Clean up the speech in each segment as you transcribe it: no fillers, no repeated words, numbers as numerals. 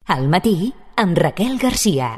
Al matí, amb Raquel Garcia.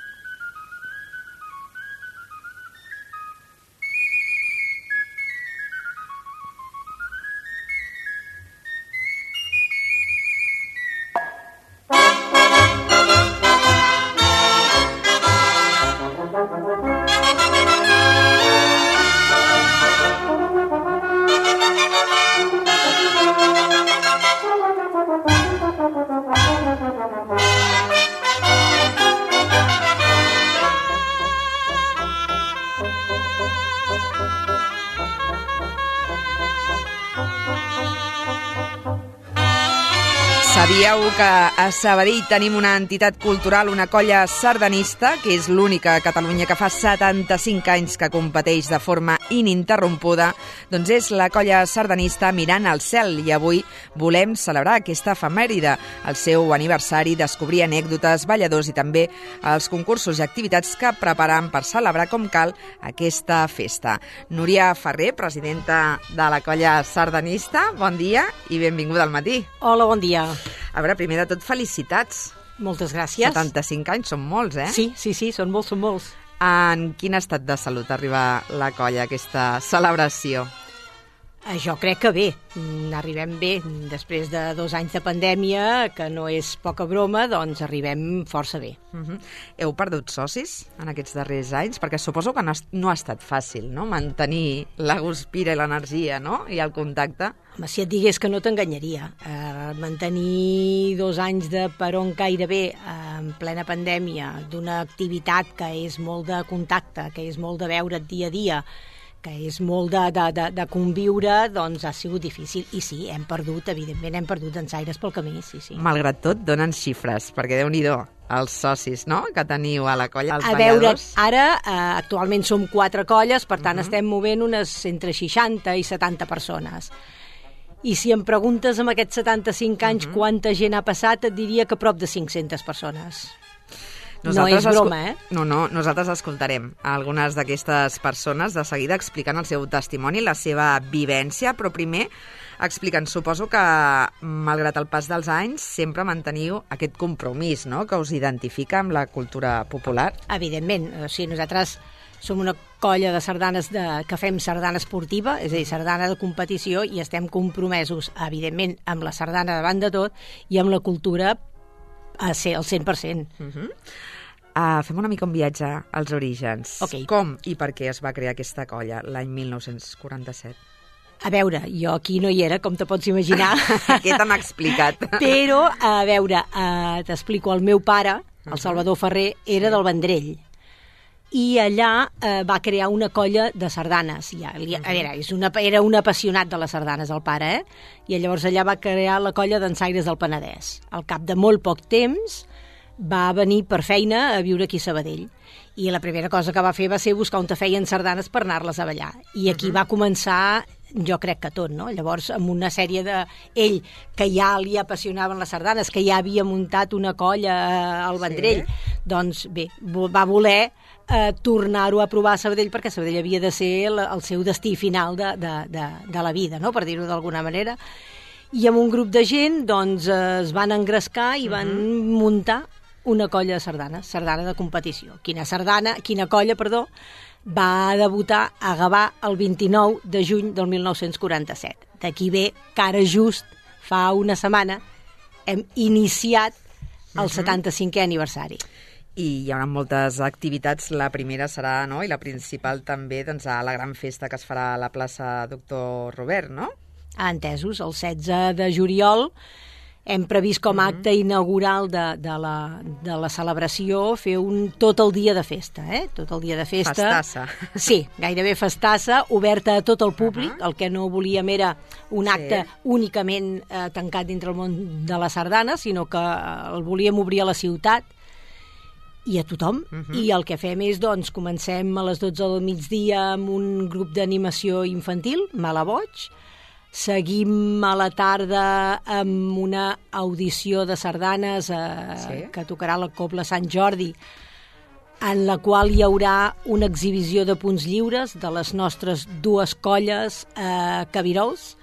Sabíeu que a Sabadell tenim una entitat cultural, una colla sardanista, que és l'única a Catalunya que fa 75 anys que competeix de forma ininterrompuda? Doncs és la colla sardanista Mirant al cel, i avui volem celebrar aquesta efemèride, el seu aniversari, descobrir anècdotes, balladors i també els concursos i activitats que preparen per celebrar com cal aquesta festa. Núria Ferrer, presidenta de la colla sardanista, bon dia i benvinguda al matí. Hola, bon dia. A veure, primer de tot, felicitats. Moltes gràcies. 75 anys, són molts, eh? Sí, són molts. En quin estat de salut arriba la colla a aquesta celebració? Jo crec que bé, arribem bé. Després de 2 anys de pandèmia, que no és poca broma, doncs arribem força bé. Heu perdut socis en aquests darrers anys? Perquè suposo que no ha estat fàcil, no?, mantenir la guspira i l'energia, no?, i el contacte. Home, si et digués que no t'enganyaria. Mantenir 2 anys de peron gairebé en plena pandèmia, d'una activitat que és molt de contacte, que és molt de veure't dia a dia, que és molt de conviure, doncs ha sigut difícil. I sí, evidentment hem perdut ensaires pel camí, sí. Malgrat tot, donen xifres, perquè Déu-n'hi-do, els socis, no?, que teniu a la colla, els balladors. A veure, ara actualment som 4 colles, per tant estem movent unes entre 60 i 70 persones. I si em preguntes amb aquests 75 anys quanta gent ha passat, et diria que prop de 500 persones. No és broma, eh? No, nosaltres escoltarem algunes d'aquestes persones de seguida explicant el seu testimoni, la seva vivència, però primer explicant, suposo que malgrat el pas dels anys sempre manteniu aquest compromís, no?, que us identifica amb la cultura popular. Evidentment, o sigui, nosaltres som una colla de sardanes que fem sardana esportiva, és a dir, sardana de competició, i estem compromesos, evidentment, amb la sardana davant de tot i amb la cultura a ser al 100%. Fem una mica un viatge als orígens. Okay. Com i per què es va crear aquesta colla l'any 1947? A veure, jo aquí no hi era, com te pots imaginar. Què t'han explicat? Però, a veure, t'explico, el meu pare, el Salvador Ferrer, era del Vendrell. I allà va crear una colla de sardanes. Era un apassionat de les sardanes, el pare, I llavors allà va crear la colla d'ensaires del Penedès. Al cap de molt poc temps va venir per feina a viure aquí a Sabadell. I la primera cosa que va fer va ser buscar on te feien sardanes per anar-les a ballar. I aquí va començar, jo crec que tot, no? Llavors, amb una sèrie de... Ell, que ja li apassionaven les sardanes, que ja havia muntat una colla al Vendrell, doncs bé, va voler tornar-ho a provar a Sabadell, perquè Sabadell havia de ser el seu destí final de la vida, no?, per dir-ho d'alguna manera. I amb un grup de gent doncs, es van engrescar i van muntar una colla de sardanes, sardana de competició. Quina colla, va debutar a Gavà el 29 de juny del 1947. D'aquí ve que ara just fa una setmana hem iniciat el 75è aniversari. I hi haurà moltes activitats. La primera serà, no?, i la principal també, doncs, a la gran festa que es farà a la plaça Doctor Robert, no? Entesos, el 16 de juliol hem previst com a acte inaugural de la celebració fer tot el dia de festa, Tot el dia de festa. Festassa. Sí, gairebé festassa, oberta a tot el públic. El que no volíem era un acte únicament tancat dintre el món de la sardana, sinó que el volíem obrir a la ciutat i a tothom. I el que fem és, doncs, comencem a les 12 del migdia amb un grup d'animació infantil, Malaboig. Seguim a la tarda amb una audició de sardanes que tocarà la Cobla Sant Jordi, en la qual hi haurà una exhibició de punts lliures de les nostres 2 colles Cabirols,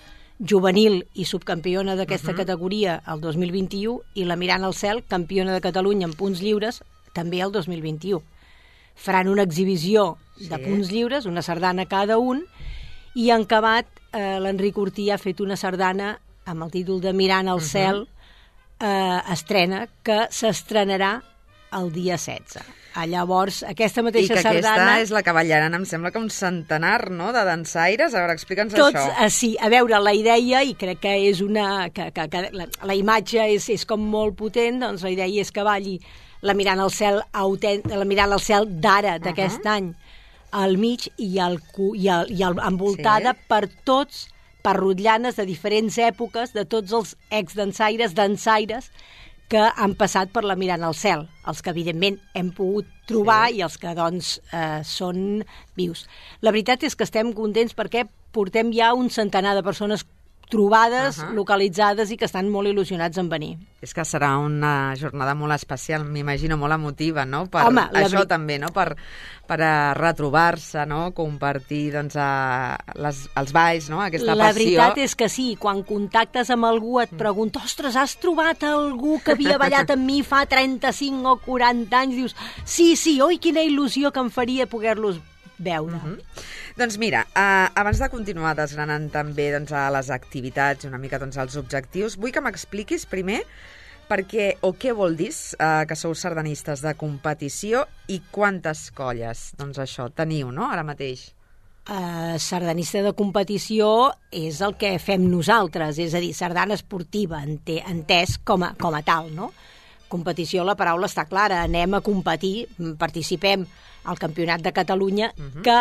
juvenil i subcampiona d'aquesta categoria el 2021, i la Mirant al cel, campiona de Catalunya en punts lliures, també el 2021. Faran una exhibició de punts lliures, una sardana cada un, i en acabat l'Enric Ortí ha fet una sardana amb el títol de Mirant al cel, estrena, que s'estrenarà el dia 16. Llavors, aquesta mateixa sardana... I que aquesta és la que ballaran, em sembla que un centenar, no?, de dansaires. A veure, explica'ns això. Sí, a veure, la idea, i crec que és una... que la imatge és com molt potent, doncs la idea és que balli la Mirant al cel la Mirant al cel d'ara, d'aquest any, al mig, i envoltada per tots, per rotllanes de diferents èpoques, de tots els exdansaires, dansaires, que han passat per la Mirant al cel, els que evidentment hem pogut trobar i els que doncs són vius. La veritat és que estem contents perquè portem ja un centenar de persones trobades, localitzades, i que estan molt il·lusionats en venir. És que serà una jornada molt especial, m'imagino, molt emotiva, no? Això també, no? Per retrobar-se, no? Compartir doncs, els balls, no? Aquesta passió. La veritat és que sí, quan contactes amb algú et pregunta, ostres, has trobat algú que havia ballat amb mi fa 35 o 40 anys? Dius, sí, oi, quina il·lusió que em faria poder-los veure. Doncs mira, abans de continuar desgranant també a les activitats i una mica als objectius, vull que m'expliquis primer perquè o què vol dir que sou sardanistes de competició i quantes colles, doncs això, teniu, no?, ara mateix. Sardanista de competició és el que fem nosaltres, és a dir, sardana esportiva, entès com a tal, no? Competició, la paraula està clara, anem a competir, participem al Campionat de Catalunya, que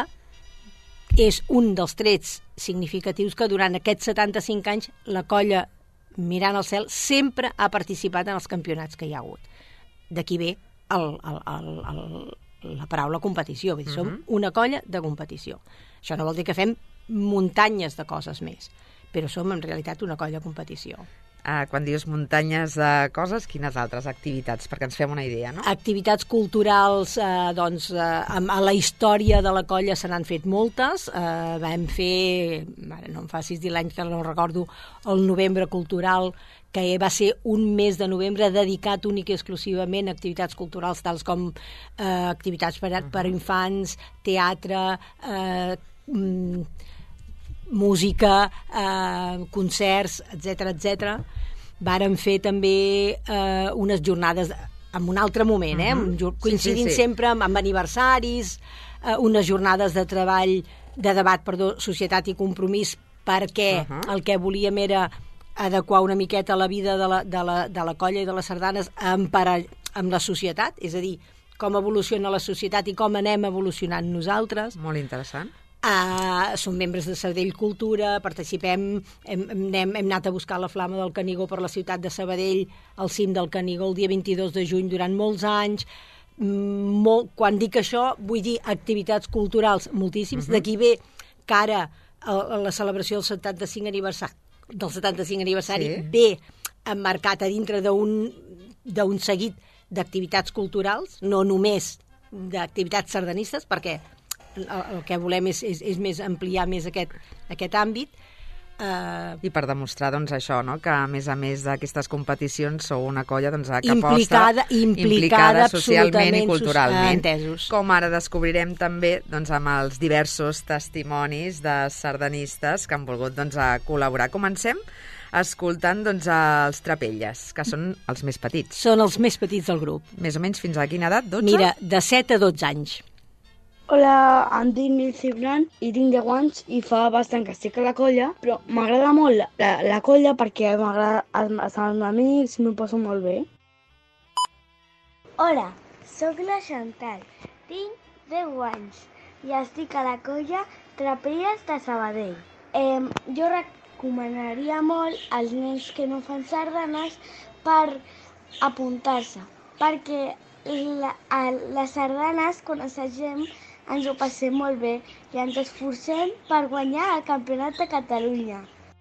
és un dels trets significatius que durant aquests 75 anys la colla Mirant al cel sempre ha participat en els campionats que hi ha hagut. D'aquí ve la paraula competició, vull dir, som una colla de competició. Això no vol dir que fem muntanyes de coses més, però som en realitat una colla de competició. Quan dius muntanyes de coses, quines altres activitats? Perquè ens fem una idea, no? Activitats culturals, doncs, a la història de la colla se n'han fet moltes. Vam fer, no em facis dir l'any que no recordo, el novembre cultural, que va ser un mes de novembre dedicat únic i exclusivament a activitats culturals, tals com activitats per infants, teatre, música, concerts, etc. Vàrem fer també unes jornades en un altre moment, coincidint sempre amb aniversaris, unes jornades de treball, de debat, societat i compromís, perquè el que volíem era adequar una miqueta la vida de la colla i de les sardanes amb la societat, és a dir, com evoluciona la societat i com anem evolucionant nosaltres. Molt interessant. Som membres de Sabadell Cultura, participem, hem anat a buscar la flama del Canigó per la ciutat de Sabadell, al cim del Canigó el dia 22 de juny durant molts anys. Quan dic això, vull dir activitats culturals moltíssims. D'aquí ve que ara la celebració del 75 aniversari ve emmarcat a dintre d'un seguit d'activitats culturals, no només d'activitats sardanistes, perquè el que volem és més ampliar més aquest àmbit. I per demostrar això, no? Que a més d'aquestes competicions sou una colla que aposta implicada socialment i culturalment. Com ara descobrirem també amb els diversos testimonis de sardanistes que han volgut col·laborar. Comencem escoltant els Trapelles, que són els més petits. Són els més petits del grup. Més o menys fins a quina edat? 12? Mira, de 7 a 12 anys. Hola, em dic Nil Cibran i tinc 10 anys i fa bastant que estic a la colla, però m'agrada molt la colla perquè m'agrada estar amb amics i m'ho passo molt bé. Hola, sóc la Chantal, tinc 10 anys i estic a la colla Trapelles de Sabadell. Jo recomanaria molt als nens que no fan sardanes per apuntar-se, perquè les sardanes, quan assagem, ens ho passem molt bé i ens esforcem per guanyar el Campionat de Catalunya.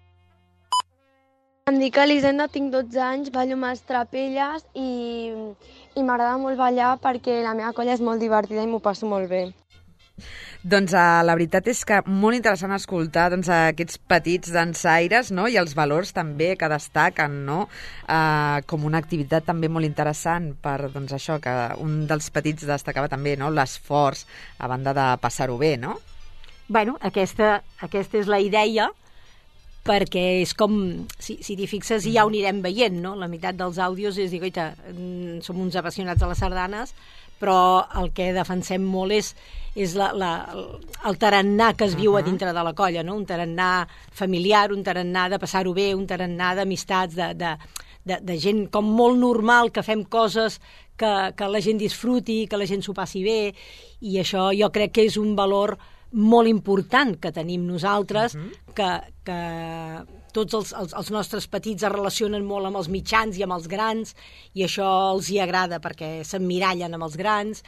Em dic Elisenda, tinc 12 anys, ballo amb els Trapelles i m'agrada molt ballar perquè la meva colla és molt divertida i m'ho passo molt bé. Doncs la veritat és que molt interessant escoltar aquests petits dansaires, no? I els valors també que destaquen, no? Com una activitat també molt interessant per això, que un dels petits destacava també, no? L'esforç a banda de passar-ho bé, no? Bueno, aquesta és la idea, perquè és com, si t'hi fixes, ja ho anirem veient, no? La meitat dels àudios és dir, oita, som uns apassionats de les sardanes, però el que defensem molt és el tarannà que es viu a dintre de la colla, no? Un tarannà familiar, un tarannà de passar-ho bé, un tarannà d'amistats, de gent com molt normal, que fem coses que la gent disfruti, que la gent s'ho passi bé, i això jo crec que és un valor molt important que tenim nosaltres, que tots els nostres petits es relacionen molt amb els mitjans i amb els grans, i això els hi agrada perquè s'emmirallen amb els grans,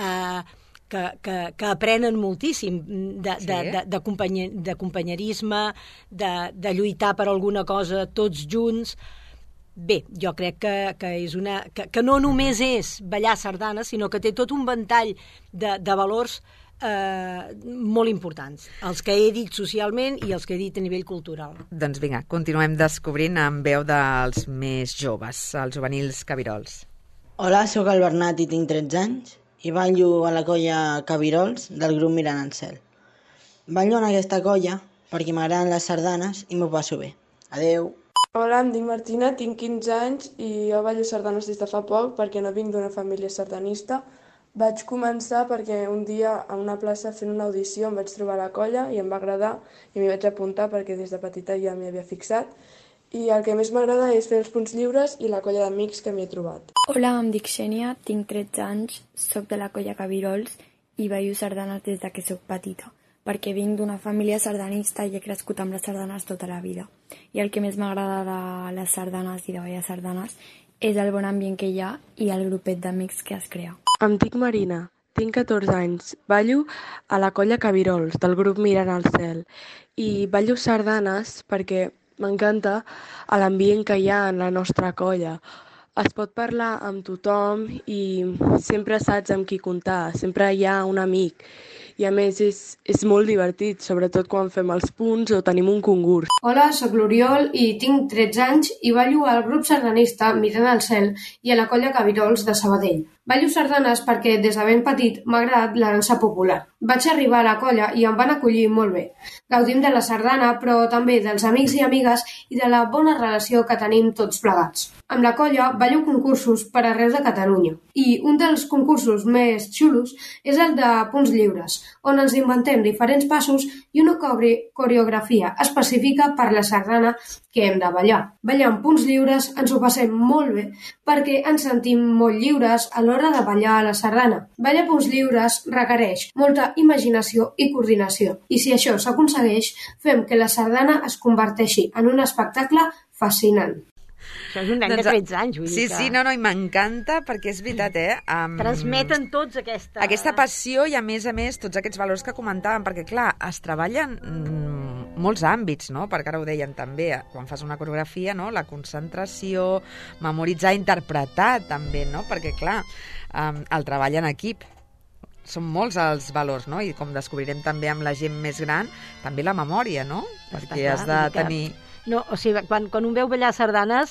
que aprenen moltíssim de companyerisme, de lluitar per alguna cosa tots junts. Bé, jo crec que és que no només és ballar sardanes, sinó que té tot un ventall de valors molt importants, els que he dit socialment i els que he dit a nivell cultural. Doncs vinga, continuem descobrint amb veu dels més joves, els juvenils Cabirols. Hola, sóc el Bernat i tinc 13 anys i ballo a la colla Cabirols del grup Mirant al Cel. Ballo en aquesta colla perquè m'agraden les sardanes i m'ho passo bé. Adeu! Hola, em dic Martina, tinc 15 anys i jo ballo sardanes des de fa poc perquè no vinc d'una família sardanista. Vaig començar perquè un dia a una plaça fent una audició em vaig trobar a la colla i em va agradar i m'hi vaig apuntar perquè des de petita ja m'hi havia fixat. I el que més m'agrada és fer els punts lliures i la colla d'amics que m'hi he trobat. Hola, em dic Xènia, tinc 13 anys, soc de la colla Cabirols i ballo sardanes des de que soc petita, perquè vinc d'una família sardanista i he crescut amb les sardanes tota la vida. I el que més m'agrada de les sardanes i de ballar sardanes és el bon ambient que hi ha i el grupet d'amics que es crea. Em dic Marina, tinc 14 anys, ballo a la colla Cabirols del grup Mirant al Cel i ballo sardanes perquè m'encanta l'ambient que hi ha en la nostra colla. Es pot parlar amb tothom i sempre saps amb qui comptar, sempre hi ha un amic. I a més és molt divertit, sobretot quan fem els punts o tenim un concurs. Hola, sóc l'Oriol i tinc 13 anys i ballo al grup sardanista Mirant al Cel i a la colla Cabirols de Sabadell. Ballo sardanes perquè des de ben petit m'ha agradat la dansa popular. Vaig arribar a la colla i em van acollir molt bé. Gaudim de la sardana, però també dels amics i amigues i de la bona relació que tenim tots plegats. Amb la colla ballo concursos per arreu de Catalunya. I un dels concursos més xulos és el de punts lliures, on ens inventem diferents passos i una coreografia específica per la sardana que hem de ballar. Ballant punts lliures ens ho passem molt bé perquè ens sentim molt lliures a l'hora de ballar a la sardana. Ballar punts lliures requereix molta imaginació i coordinació i si això s'aconsegueix fem que la sardana es converteixi en un espectacle fascinant. Això és un nen de 13 anys, vull dir que... Sí, no, i m'encanta perquè és veritat, transmeten tots aquesta passió i, a més, tots aquests valors que comentàvem, perquè, clar, es treballen molts àmbits, no? Perquè ara ho deien també, quan fas una coreografia, no? La concentració, memoritzar, interpretar, també, no? Perquè, clar, el treball en equip, són molts els valors, no? I com descobrirem també amb la gent més gran, també la memòria, no? Perquè has de tenir... No, o sigui, quan un veu ballar sardanes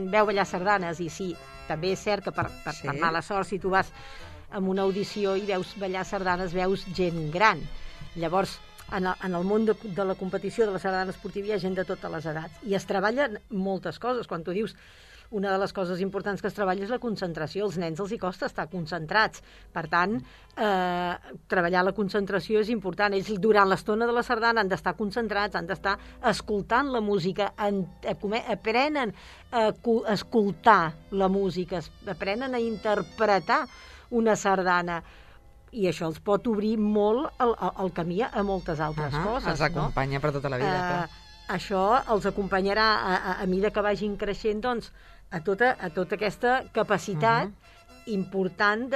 i sí, també és cert que per mala sort, si tu vas a una audició i veus ballar sardanes, veus gent gran. Llavors, en el món de la competició de la sardana esportiva hi ha gent de totes les edats i es treballen moltes coses. Quan tu dius una de les coses importants que es treballa és la concentració. Els nens els hi costa estar concentrats. Per tant, treballar la concentració és important. Ells durant l'estona de la sardana han d'estar concentrats, han d'estar escoltant la música, aprenen a escoltar la música, aprenen a interpretar una sardana. I això els pot obrir molt el camí a moltes altres coses. Els acompanya per tota la vida. Això els acompanyarà a mesura que vagin creixent, doncs, a tota aquesta capacitat important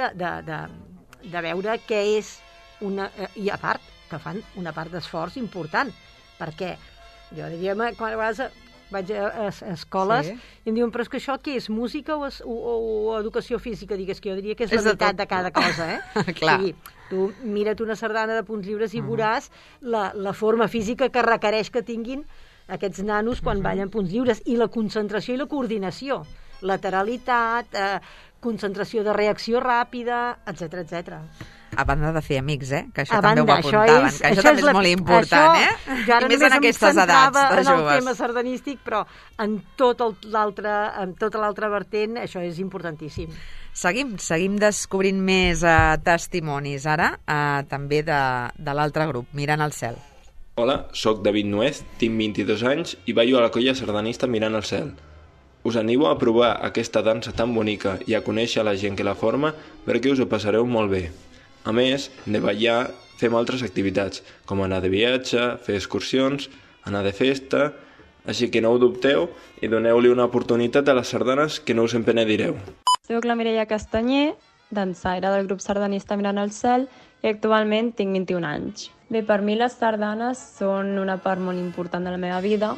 de veure què és una... I a part, que fan una part d'esforç important, perquè jo diria que a vegades vaig a escoles, i em diuen, però és que això què és, música o educació física? Digues que jo diria que és la meitat de cada cosa, Clar. O sigui, tu mira't una sardana de punts lliures i veuràs la forma física que requereix que tinguin aquests nanos quan ballen punts lliures, i la concentració i la coordinació, lateralitat, concentració de reacció ràpida, etc etc. A banda de fer amics, que això també ho apuntaven, que això també és molt important, Jo ara I més en aquestes edats de en el joves. tema sardanístic, però en tota l'altra vertent això és importantíssim. Seguim descobrint més testimonis ara, també de l'altre grup, Mirant al cel. Hola, sóc David Nuez, tinc 22 anys i ballo a la colla sardanista Mirant al cel. Us animo a provar aquesta dansa tan bonica i a conèixer la gent que la forma perquè us ho passareu molt bé. A més, de ballar fem altres activitats, com anar de viatge, fer excursions, anar de festa, així que no ho dubteu i doneu-li una oportunitat a les sardanes que no us en penedireu. Soc la Mireia Castanyer, dansaire del grup sardanista Mirant al cel i actualment tinc 21 anys. Bé, per mi les sardanes són una part molt important de la meva vida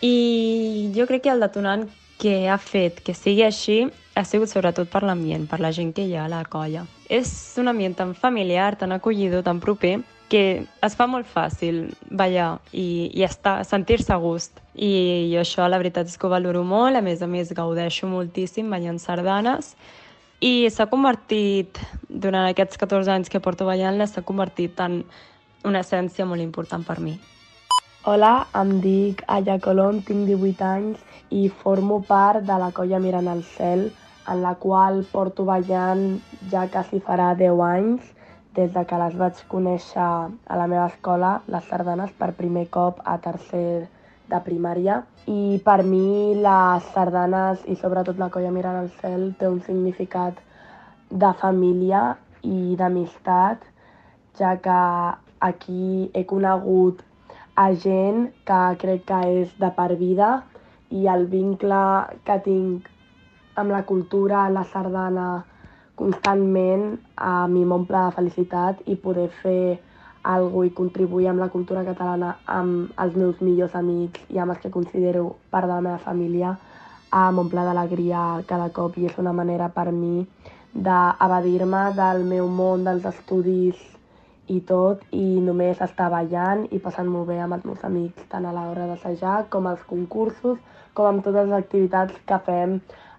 i jo crec que el detonant que ha fet que sigui així ha sigut sobretot per l'ambient, per la gent que hi ha a la colla. És un ambient tan familiar, tan acollidor, tan proper, que es fa molt fàcil ballar i sentir-se a gust. I jo això la veritat és que ho valoro molt, a més gaudeixo moltíssim ballant sardanes i s'ha convertit, durant aquests 14 anys que porto ballant-la, s'ha convertit en una essència molt important per mi. Hola, em dic Aya Colom, tinc 18 anys i formo part de la colla Mirant al cel, en la qual porto ballant ja quasi farà 10 anys, des de que les vaig conèixer a la meva escola, les sardanes, per primer cop a tercer de primària. I per mi les sardanes, i sobretot la colla Mirant al cel, té un significat de família i d'amistat, ja que aquí he conegut a gent que crec que és de per vida i el vincle que tinc amb la cultura, la sardana, constantment a mi m'omple de felicitat i poder fer alguna cosa i contribuir amb la cultura catalana amb els meus millors amics i amb els que considero part de la meva família m'omple d'alegria cada cop i és una manera per mi d'evadir-me del meu món, dels estudis i tot, i només estar ballant i passant-m'ho bé amb els meus amics, tant a l'hora d'assajar com als concursos, com amb totes les activitats que fem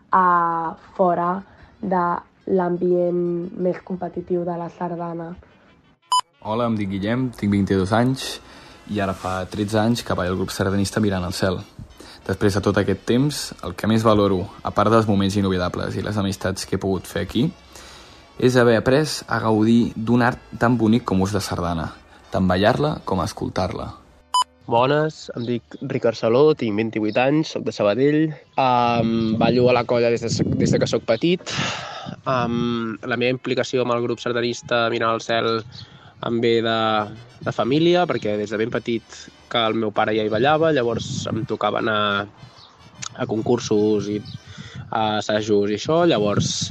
fora de l'ambient més competitiu de la sardana. Hola, em dic Guillem, tinc 22 anys i ara fa 13 anys que ballo al grup sardanista Mirant al cel. Després de tot aquest temps, el que més valoro, a part dels moments inoblidables i les amistats que he pogut fer aquí, és haver après a gaudir d'un art tan bonic com és la sardana, tant ballar-la com escoltar-la. Bones, em dic Ricard Saló, tinc 28 anys, soc de Sabadell, ballo a la colla des de que soc petit. La meva implicació amb el grup sardanista Mirant al cel em ve de família, perquè des de ben petit que el meu pare ja hi ballava, llavors em tocava anar a concursos i a assajos i això, llavors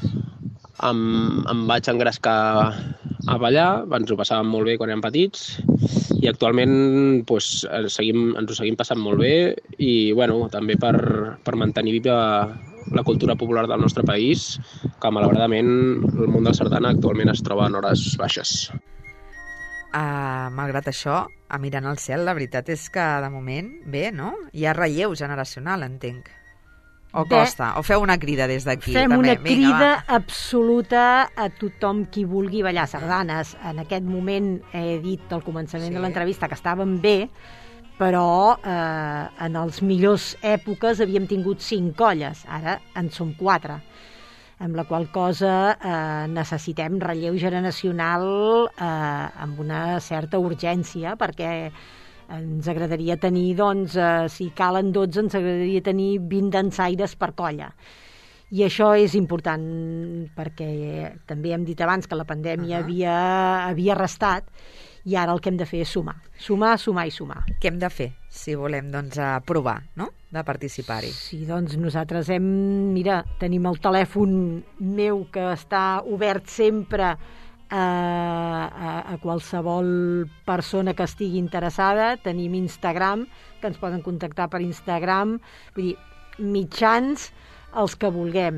em vaig engrescar a ballar, ens ho passàvem molt bé quan érem petits i actualment ens ho seguim passant molt bé i també per mantenir viva la cultura popular del nostre país, que malauradament el món del sardana actualment es troba en hores baixes. Malgrat això, a Mirant al cel, la veritat és que de moment, bé, no? Hi ha relleu generacional, entenc. O costa? O feu una crida des d'aquí? Fem una crida absoluta a tothom qui vulgui ballar sardanes. En aquest moment he dit al començament de l'entrevista que estàvem bé, però en els millors èpoques havíem tingut 5 colles, ara en som 4, amb la qual cosa necessitem relleu generacional amb una certa urgència, perquè ens agradaria tenir, si calen 12, ens agradaria tenir 20 dansaires per colla. I això és important, perquè també hem dit abans que la pandèmia havia restat, i ara el que hem de fer és sumar. Sumar, sumar i sumar. Què hem de fer si volem provar, no?, de participar-hi? Sí, nosaltres tenim el telèfon meu que està obert sempre a qualsevol persona que estigui interessada. Tenim Instagram, que ens poden contactar per Instagram, vull dir, mitjans els que vulguem.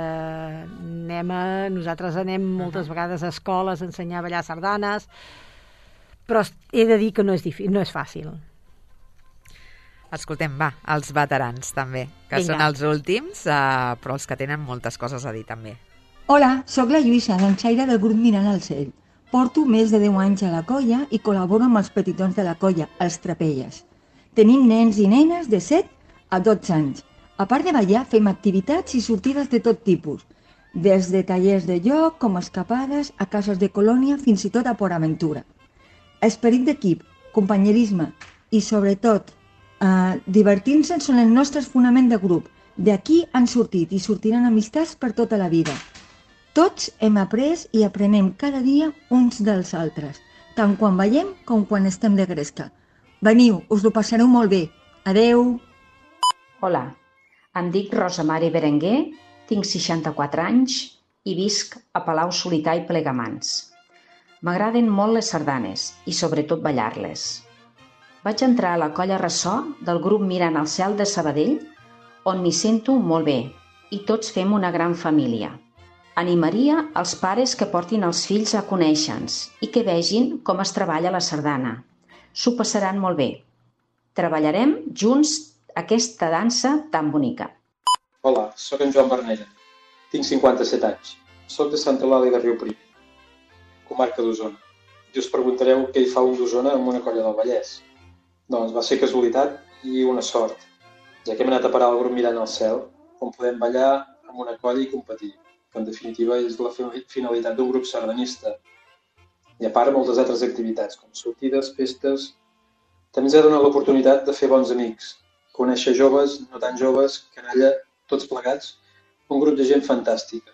Nosaltres anem moltes vegades a escoles a ensenyar a ballar sardanes, però he de dir que no és fàcil. Escoltem, va, els veterans també, que són els últims, però els que tenen moltes coses a dir també. Hola, sóc la Lluïsa, dansaire del grup Mirant al Cel. Porto més de 10 anys a la colla i col·laboro amb els petitons de la colla, els trapelles. Tenim nens i nenes de 7 a 12 anys. A part de ballar, fem activitats i sortides de tot tipus, des de tallers de joc, com escapades, a cases de colònia, fins i tot a Port Aventura. Esperit d'equip, companyerisme i, sobretot, divertir-nos són els nostres fonaments de grup. D'aquí han sortit i sortiran amistats per tota la vida. Tots hem après i aprenem cada dia uns dels altres, tant quan ballem com quan estem de gresca. Veniu, us ho passareu molt bé. Adeu! Hola, em dic Rosa Mari Berenguer, tinc 64 anys i visc a Palau-solità i Plegamans. M'agraden molt les sardanes i sobretot ballar-les. Vaig entrar a la colla Ressò del grup Mirant al Cel de Sabadell, on m'hi sento molt bé i tots fem una gran família. Animaria els pares que portin els fills a conèixer-nos i que vegin com es treballa la sardana. S'ho passaran molt bé. Treballarem junts aquesta dansa tan bonica. Hola, sóc en Joan Bernera. Tinc 57 anys. Soc de Santa Eulàlia de Riuprimer, comarca d'Osona. I us preguntareu què hi fa un d'Osona amb una colla del Vallès. Doncs va ser casualitat i una sort, ja que hem anat a parar al grup Mirant al Cel, on podem ballar amb una colla i competir, que en definitiva és la finalitat d'un grup sardanista. I a part moltes altres activitats, com sortides, festes. També ens ha donat l'oportunitat de fer bons amics, conèixer joves, no tan joves, canalla, tots plegats, un grup de gent fantàstica,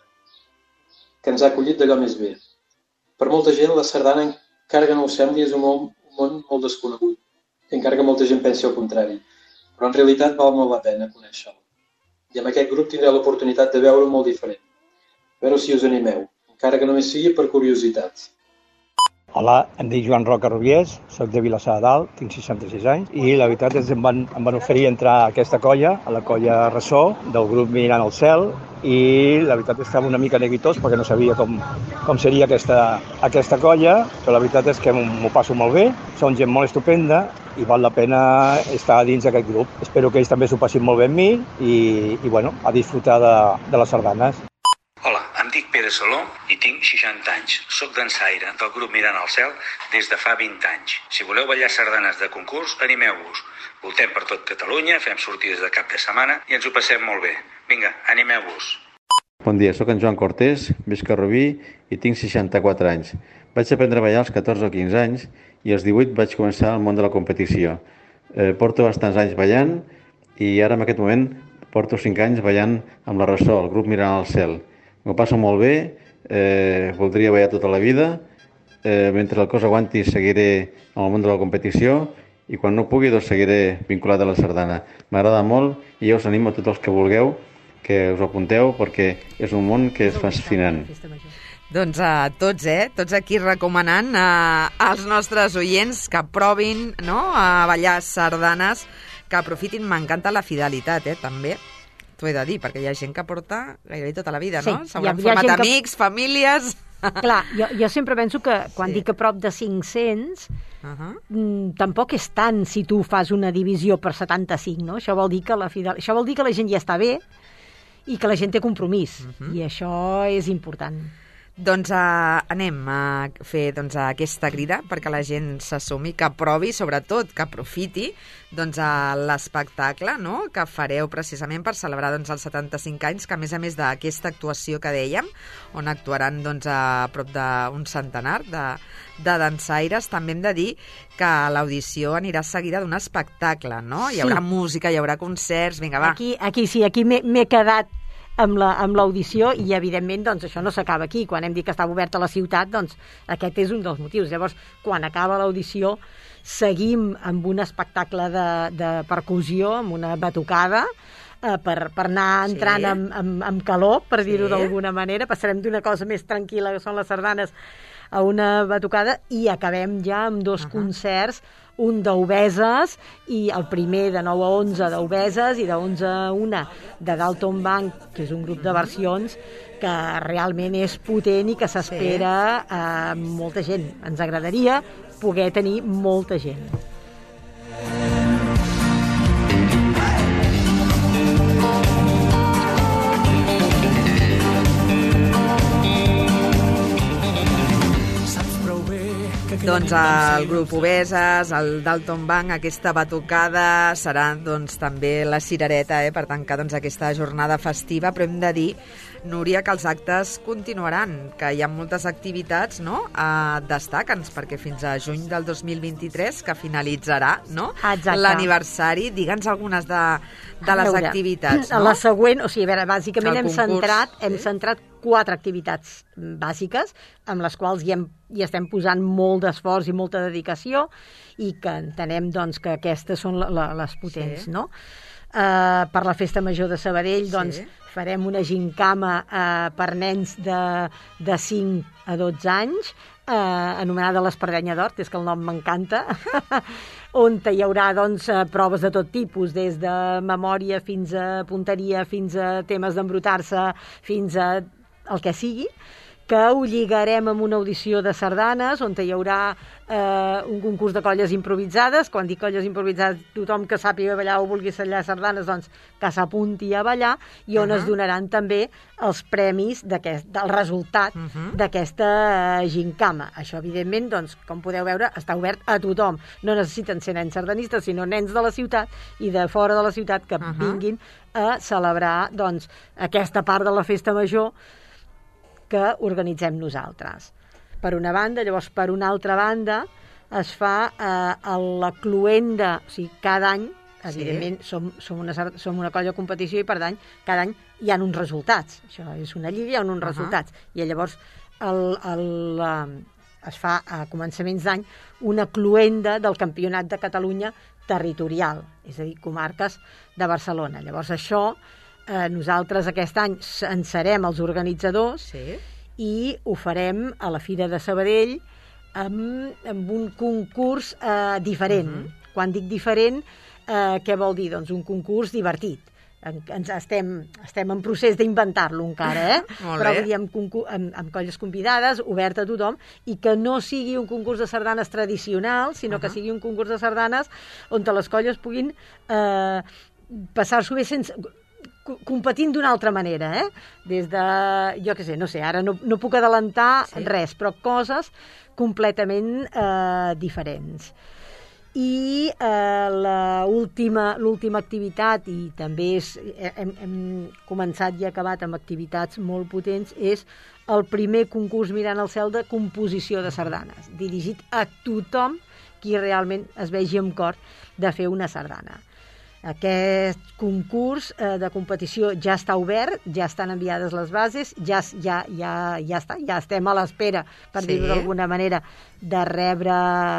que ens ha acollit d'allò més bé. Per molta gent, la sardana, encara que no ho sembli, és un món molt desconegut, encara que molta gent pensi el contrari, però en realitat val molt la pena conèixer-lo. I amb aquest grup tindreu l'oportunitat de veure-ho molt diferent. A veure si us animeu, encara que només sigui per curiositat. Hola, em dic Joan Roca Rubiés, soc de Vilassar de Dalt, tinc 66 anys, i la veritat és que em van oferir entrar a aquesta colla, a la colla Ressò, del grup Mirant al Cel, i la veritat és que estava una mica neguitós perquè no sabia com seria aquesta colla, però la veritat és que m'ho passo molt bé, són gent molt estupenda i val la pena estar dins d'aquest grup. Espero que ells també s'ho passin molt bé amb mi i bueno, a disfrutar de les sardanes. Hola, em dic Pere Saló i tinc 60 anys. Soc dansaire del grup Mirant al Cel des de fa 20 anys. Si voleu ballar sardanes de concurs, animeu-vos. Voltem per tot Catalunya, fem sortides de cap de setmana i ens ho passem molt bé. Vinga, animeu-vos. Bon dia, sóc en Joan Cortés, visc a Rubí i tinc 64 anys. Vaig aprendre a ballar als 14 o 15 anys i als 18 vaig començar al món de la competició. Porto bastants anys ballant i ara en aquest moment porto 5 anys ballant amb la Ressò, el grup Mirant al Cel. M'ho passo molt bé, voldria ballar tota la vida, mentre el cos aguanti seguiré en el món de la competició i quan no pugui doncs seguiré vinculat a la sardana. M'agrada molt i jo us animo a tots els que vulgueu que us apunteu perquè és un món que és fascinant. Doncs a tots, tots aquí recomanant als nostres oients que provin a ballar sardanes, que aprofitin. M'encanta la fidelitat, també. T'ho he de dir, perquè hi ha gent que porta gairebé tota la vida, no? S'hauran format amics, famílies... Clar, jo sempre penso que quan dic a prop de 500, tampoc és tant si tu fas una divisió per 75, no? Això vol dir que la gent ja està bé i que la gent té compromís, i això és important. Doncs anem a fer aquesta crida perquè la gent s'assumi, que provi, sobretot que aprofiti l'espectacle que fareu precisament per celebrar els 75 anys, que a més d'aquesta actuació que dèiem, on actuaran a prop d'un centenar de dansaires, també hem de dir que l'audició anirà seguida d'un espectacle, no? Hi haurà música, hi haurà concerts, vinga, va. Aquí m'he quedat amb l'audició i, evidentment, això no s'acaba aquí. Quan hem dit que estava oberta la ciutat, aquest és un dels motius. Llavors, quan acaba l'audició, seguim amb un espectacle de percussió, amb una batucada, per anar entrant amb calor, per dir-ho d'alguna manera. Passarem d'una cosa més tranquil·la, que són les sardanes, a una batucada, i acabem ja amb 2 concerts, un d'Obeses, i el primer de 9 a 11 d'Obeses i de 11 a 1 de Dalton Bank, que és un grup de versions que realment és potent i que s'espera molta gent. Ens agradaria poder tenir molta gent. Doncs el grup Obeses, el Dalton Bank, aquesta batucada serà doncs, també la cirereta per tancar aquesta jornada festiva, però hem de dir, Núria, que els actes continuaran, que hi ha moltes activitats, no? Destaca'ns, perquè fins a juny del 2023, que finalitzarà, no? L'aniversari. Digue'ns algunes de les activitats. No? La següent, o sigui, a veure, bàsicament hem centrat 4 activitats bàsiques, amb les quals hi estem posant molt d'esforç i molta dedicació, i que entenem doncs, que aquestes són les potents, no? Per la Festa Major de Sabadell, doncs, farem una gincama per nens de 5 a 12 anys, anomenada l'Espardenya d'Hort, és que el nom m'encanta, on hi haurà doncs, proves de tot tipus, des de memòria fins a punteria, fins a temes d'embrutar-se, fins a el que sigui, que ho lligarem amb una audició de sardanes, on hi haurà un concurs de colles improvisades. Quan dic colles improvisades, tothom que sàpiga ballar o vulgui ballar sardanes, doncs que s'apunti a ballar, i on es donaran també els premis del resultat d'aquesta gincama. Això, evidentment, doncs, com podeu veure, està obert a tothom. No necessiten ser nens sardanistes, sinó nens de la ciutat i de fora de la ciutat que vinguin a celebrar doncs, aquesta part de la Festa Major que organitzem nosaltres. Per una banda, llavors per una altra banda es fa la cloenda, o sigui, cada any, evidentment som una colla de competició i per tant cada any hi ha uns resultats. Això és una lliga, hi ha uns resultats. I llavors es fa a començaments d'any una cloenda del Campionat de Catalunya territorial, és a dir, comarques de Barcelona. Llavors això nosaltres aquest any en serem els organitzadors i ho farem a la Fira de Sabadell amb un concurs diferent. Quan dic diferent, què vol dir? Doncs un concurs divertit. Estem en procés d'inventar-lo encara, però vull dir, amb colles convidades, obert a tothom, i que no sigui un concurs de sardanes tradicional, sinó que sigui un concurs de sardanes on les colles puguin passar-s'ho bé sense competint d'una altra manera, des de, jo què sé, no sé, ara no puc adelantar res, però coses completament diferents. I l'última activitat, i també hem començat i acabat amb activitats molt potents, és el primer concurs Mirant al Cel de composició de sardanes, dirigit a tothom qui realment es vegi amb cor de fer una sardana. Aquest concurs de competició ja està obert, ja estan enviades les bases, ja està, ja estem a l'espera, per dir-ho d'alguna manera, de rebre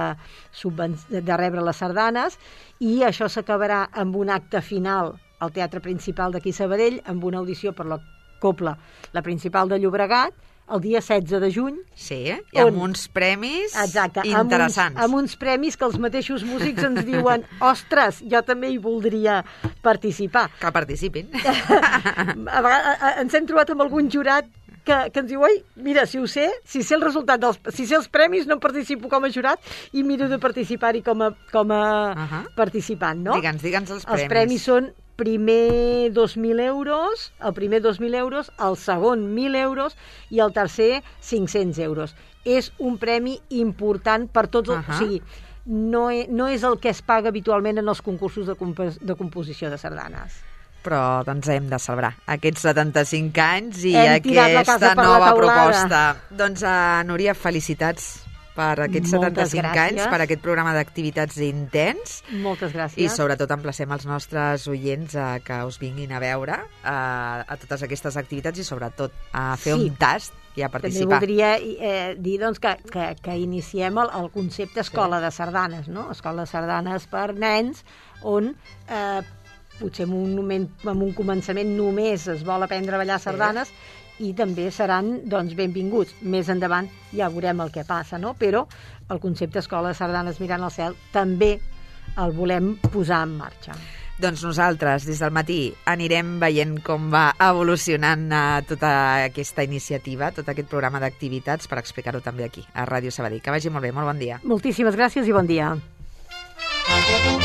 les sardanes, i això s'acabarà amb un acte final al Teatre Principal d'aquí Sabadell, amb una audició per la Cobla, la Principal de Llobregat, el dia 16 de juny. Sí, i amb uns premis interessants. Amb uns premis que els mateixos músics ens diuen ostres, jo també hi voldria participar. Que participin. Ens hem trobat amb algun jurat que ens diu, oi, mira, si sé el resultat si sé els premis, no participo com a jurat i miro de participar-hi com a participant, no? Digue'ns els premis. Els premis són primer 2.000 euros, el segon 1.000 euros i el tercer 500 euros. És un premi important per tots, o sigui, no és el que es paga habitualment en els concursos de composició de sardanes. Però doncs hem de celebrar aquests 75 anys i aquesta nova proposta. Doncs, Núria, felicitats per aquests 75 anys, per aquest programa d'activitats intens. Moltes gràcies. I sobretot emplacem els nostres oients a que us vinguin a veure a totes aquestes activitats i sobretot a fer un tast i a participar. També voldria dir doncs, que iniciem el concepte escola de sardanes, no? Escola de sardanes per nens, on potser en un començament només es vol aprendre a ballar sardanes, i també seran benvinguts. Més endavant ja veurem el que passa, no? Però el concepte Escola de Sardanes Mirant al Cel també el volem posar en marxa. Doncs nosaltres, des del matí, anirem veient com va evolucionant tota aquesta iniciativa, tot aquest programa d'activitats, per explicar-ho també aquí, a Ràdio Sabadell. Que vagi molt bé, molt bon dia. Moltíssimes gràcies i bon dia.